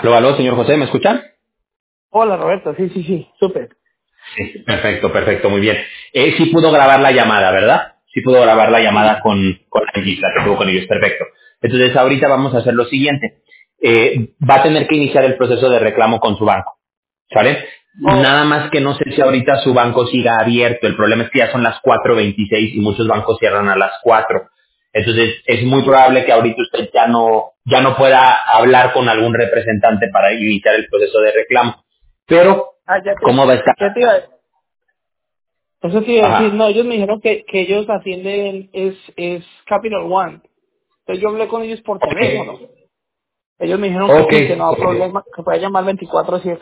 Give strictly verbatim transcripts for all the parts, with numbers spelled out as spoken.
Aló, aló, señor José, ¿me escuchan? Hola, Roberto. Sí, sí, sí. Súper. Sí, perfecto, perfecto, muy bien. Eh, sí pudo grabar la llamada, ¿verdad? Sí pudo grabar la llamada con, con Angie, la que tuvo con ellos, perfecto. Entonces ahorita vamos a hacer lo siguiente. Eh, va a tener que iniciar el proceso de reclamo con su banco, ¿sale? Oh, Nada más que no sé si ahorita su banco siga abierto. El problema es que ya son las cuatro veintiséis y muchos bancos cierran a las cuatro. Entonces es muy probable que ahorita usted ya no, ya no pueda hablar con algún representante para iniciar el proceso de reclamo. Pero, ah, ya te, ¿cómo va a estar? ya te iba a Eso te iba a decir. Ajá. No, ellos me dijeron que, que ellos atienden, es, es Capital One. Entonces yo hablé con ellos por Ok, teléfono. Ellos me dijeron que ok, sí, que no hay ok. problema, que puede llamar veinticuatro siete.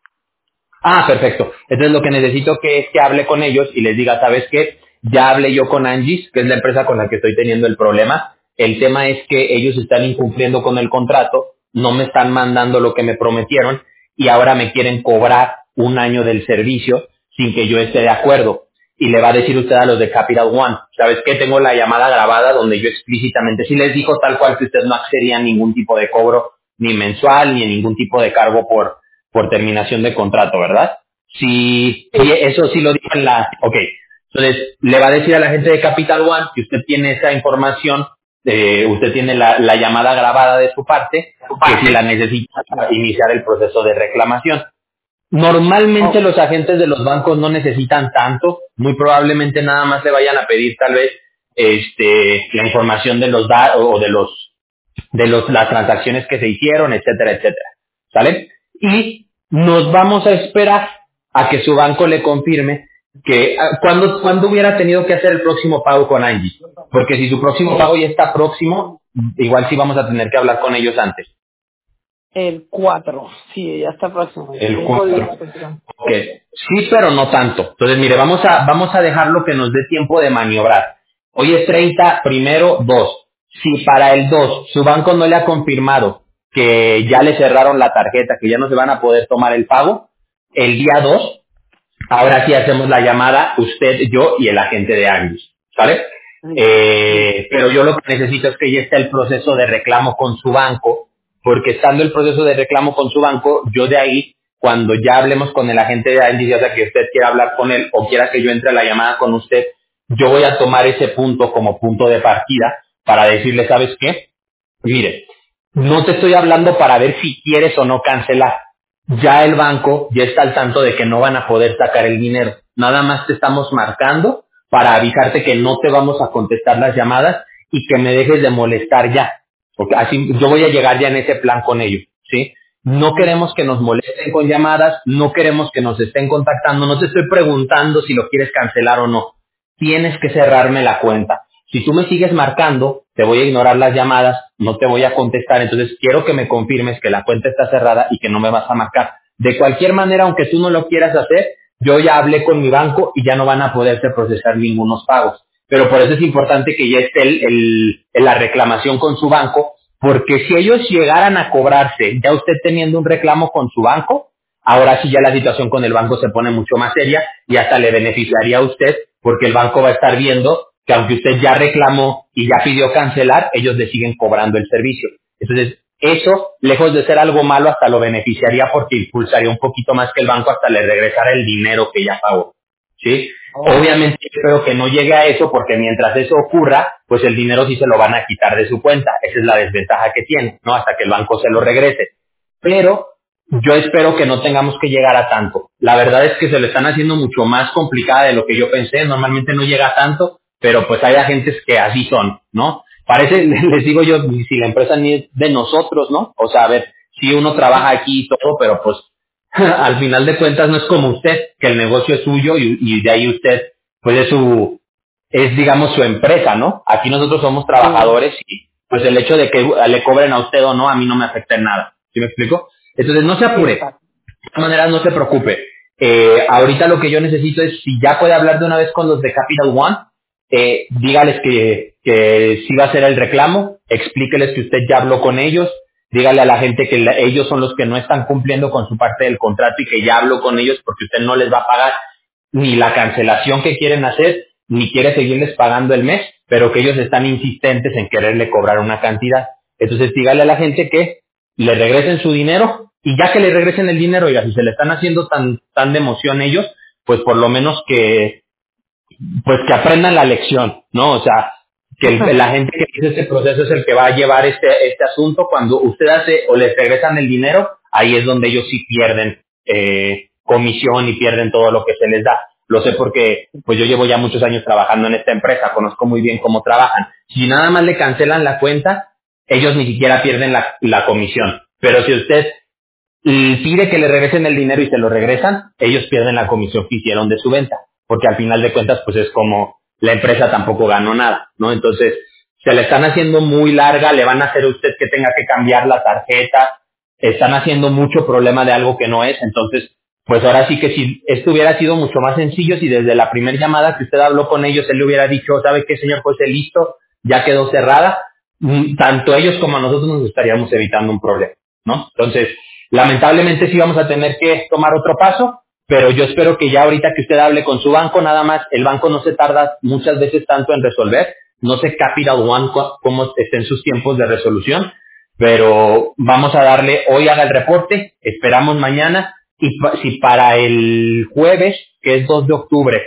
Ah, perfecto. Entonces lo que necesito que es que hable con ellos y les diga, ¿sabes qué? Ya hablé yo con Angie's, que es la empresa con la que estoy teniendo el problema. El tema es que ellos están incumpliendo con el contrato, no me están mandando lo que me prometieron y ahora me quieren cobrar un año del servicio sin que yo esté de acuerdo. Y le va a decir usted a los de Capital One, ¿sabes qué? Tengo la llamada grabada donde yo explícitamente sí les dijo tal cual que usted no accedía a ningún tipo de cobro, ni mensual, ni a ningún tipo de cargo por por terminación de contrato, ¿verdad? Si, y eso sí lo dijo en la, ok, entonces le va a decir a la gente de Capital One que usted tiene esa información, eh, usted tiene la, la llamada grabada de su parte, que si la necesita para iniciar el proceso de reclamación. Normalmente Oh, los agentes de los bancos no necesitan tanto, muy probablemente nada más le vayan a pedir tal vez este la información de los datos o de los de los, las transacciones que se hicieron, etcétera, etcétera. ¿Sale? Y nos vamos a esperar a que su banco le confirme que ah, cuando, cuando hubiera tenido que hacer el próximo pago con Angie. Porque si su próximo pago ya está próximo, igual sí vamos a tener que hablar con ellos antes. el cuatro. Sí, ya está próximo. En El cinco días. cuatro. Pues, ya. Ok. Sí, pero no tanto. Entonces, mire, vamos a, vamos a dejarlo que nos dé tiempo de maniobrar. Hoy es treinta, primero dos. Si para el dos su banco no le ha confirmado que ya le cerraron la tarjeta, que ya no se van a poder tomar el pago, el día dos, ahora sí hacemos la llamada, usted, yo y el agente de Angus, ¿sale? Listo. Listo. Eh, pero yo lo que necesito es que ya esté el proceso de reclamo con su banco, porque estando el proceso de reclamo con su banco, yo de ahí, cuando ya hablemos con el agente de Angus, ya sea que usted quiera hablar con él o quiera que yo entre a la llamada con usted, yo voy a tomar ese punto como punto de partida para decirle, ¿sabes qué? Mire, no te estoy hablando para ver si quieres o no cancelar. Ya el banco ya está al tanto de que no van a poder sacar el dinero. Nada más te estamos marcando para avisarte que no te vamos a contestar las llamadas y que me dejes de molestar ya. Porque así yo voy a llegar ya en ese plan con ellos, ¿sí? No Listo. queremos que nos molesten con llamadas, no queremos que nos estén contactando, no te estoy preguntando si lo quieres cancelar o no. Tienes que cerrarme la cuenta. Si tú me sigues marcando, te voy a ignorar las llamadas, no te voy a contestar, entonces quiero que me confirmes que la cuenta está cerrada y que no me vas a marcar. De cualquier manera, aunque tú no lo quieras hacer, yo ya hablé con mi banco y ya no van a poderse procesar ningunos pagos. Pero por eso es importante que ya esté el, el- el- la reclamación con su banco, porque si ellos llegaran a cobrarse, ya usted teniendo un reclamo con su banco, ahora sí ya la situación con el banco se pone mucho más seria y hasta le beneficiaría a usted porque el banco va a estar viendo que aunque usted ya reclamó y ya pidió cancelar, ellos le siguen cobrando el servicio. Entonces, eso, lejos de ser algo malo, hasta lo beneficiaría porque impulsaría un poquito más que el banco hasta le regresara el dinero que ya pagó. ¿Sí? Oh, Obviamente espero que no llegue a eso porque mientras eso ocurra, pues el dinero sí se lo van a quitar de su cuenta. Esa es la desventaja que tiene, ¿no? Hasta que el banco se lo regrese. Pero yo espero que no tengamos que llegar a tanto. La verdad es que se lo están haciendo mucho más complicada de lo que yo pensé. Normalmente no llega a tanto, pero pues hay agentes que así son, ¿no? Parece, les digo yo, si la empresa ni es de nosotros, ¿no? O sea, a ver, si uno trabaja aquí y todo, pero pues al final de cuentas no es como usted, que el negocio es suyo y, y de ahí usted, pues es su, es digamos su empresa, ¿no? Aquí nosotros somos sí. trabajadores y pues el hecho de que le cobren a usted o no, a mí no me afecta en nada. ¿Sí me explico? Entonces no se Sí, apure, exacto. de todas maneras no se preocupe. Eh, ahorita lo que yo necesito es, si ya puede hablar de una vez con los de Capital One, eh, dígales que, que sí va a hacer el reclamo, explíqueles que usted ya habló con ellos, dígale a la gente que la- ellos son los que no están cumpliendo con su parte del contrato y que ya habló con ellos porque usted no les va a pagar ni la cancelación que quieren hacer, ni quiere seguirles pagando el mes, pero que ellos están insistentes en quererle cobrar una cantidad. Entonces dígale a la gente que le regresen su dinero y ya que le regresen el dinero, oiga, si se le están haciendo tan, tan de emoción ellos, pues por lo menos que, pues que aprendan la lección, ¿no? O sea, que el- la gente que hizo este proceso es el que va a llevar este, este asunto. Cuando usted hace o les regresan el dinero, ahí es donde ellos sí pierden eh, comisión y pierden todo lo que se les da. Lo sé porque pues yo llevo ya muchos años trabajando en esta empresa, conozco muy bien cómo trabajan. Si nada más le cancelan la cuenta, ellos ni siquiera pierden la, la comisión. Pero si usted y pide que le regresen el dinero y se lo regresan, ellos pierden la comisión que hicieron de su venta, porque al final de cuentas pues es como la empresa tampoco ganó nada, ¿no? Entonces, se le están haciendo muy larga, le van a hacer a usted que tenga que cambiar la tarjeta, están haciendo mucho problema de algo que no es, entonces, pues ahora sí que si esto hubiera sido mucho más sencillo, si desde la primera llamada que usted habló con ellos, él le hubiera dicho, ¿sabe qué, señor José? Listo, ya quedó cerrada, mm, tanto ellos como a nosotros nos estaríamos evitando un problema, ¿no? Entonces, lamentablemente sí vamos a tener que tomar otro paso, pero yo espero que ya ahorita que usted hable con su banco, nada más, el banco no se tarda muchas veces tanto en resolver, no sé Capital One cu- cómo estén sus tiempos de resolución, pero vamos a darle, hoy haga el reporte, esperamos mañana, y pa- si para el jueves, que es dos de octubre,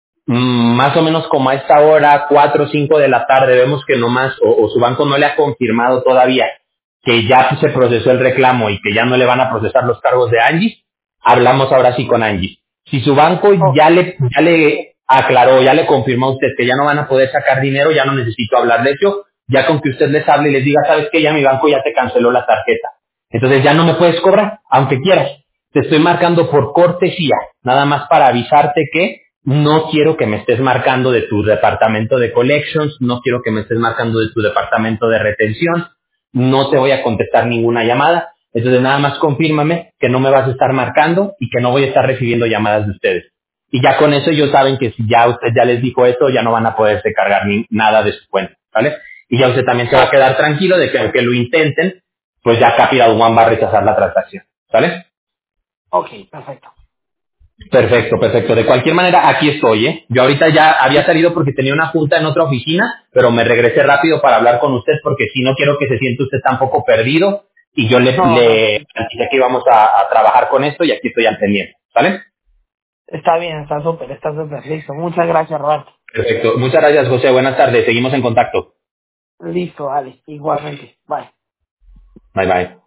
mm, más o menos como a esta hora, cuatro o cinco de la tarde, vemos que nomás, o, o su banco no le ha confirmado todavía que ya se procesó el reclamo y que ya no le van a procesar los cargos de Angie, hablamos ahora sí con Angie. Si su banco Ok, ya le, ya le aclaró, ya le confirmó a usted que ya no van a poder sacar dinero, ya no necesito hablar de ello, ya con que usted les hable y les diga, sabes que ya mi banco ya te canceló la tarjeta. Entonces ya no me puedes cobrar, aunque quieras. Te estoy marcando por cortesía, nada más para avisarte que no quiero que me estés marcando de tu departamento de collections, no quiero que me estés marcando de tu departamento de retención, no te voy a contestar ninguna llamada, entonces nada más confírmame que no me vas a estar marcando y que no voy a estar recibiendo llamadas de ustedes. Y ya con eso ellos saben que si ya usted ya les dijo eso, ya no van a poderse cargar ni nada de su cuenta, ¿vale? Y ya usted también se va a quedar tranquilo de que aunque lo intenten, pues ya Capital One va a rechazar la transacción, ¿vale? ok, perfecto. Perfecto, perfecto. De cualquier manera, aquí estoy, ¿eh? Yo ahorita ya había salido porque tenía una junta en otra oficina, pero me regresé rápido para hablar con usted porque si no quiero que se sienta usted tampoco perdido y yo le, No, no, le dije que íbamos a, a trabajar con esto y aquí estoy al pendiente, ¿vale? está bien, está súper, está súper, listo. Muchas gracias, Roberto. Perfecto. Muchas gracias, José. Buenas tardes. Seguimos en contacto. Listo, dale, igualmente. Bye. Bye, bye.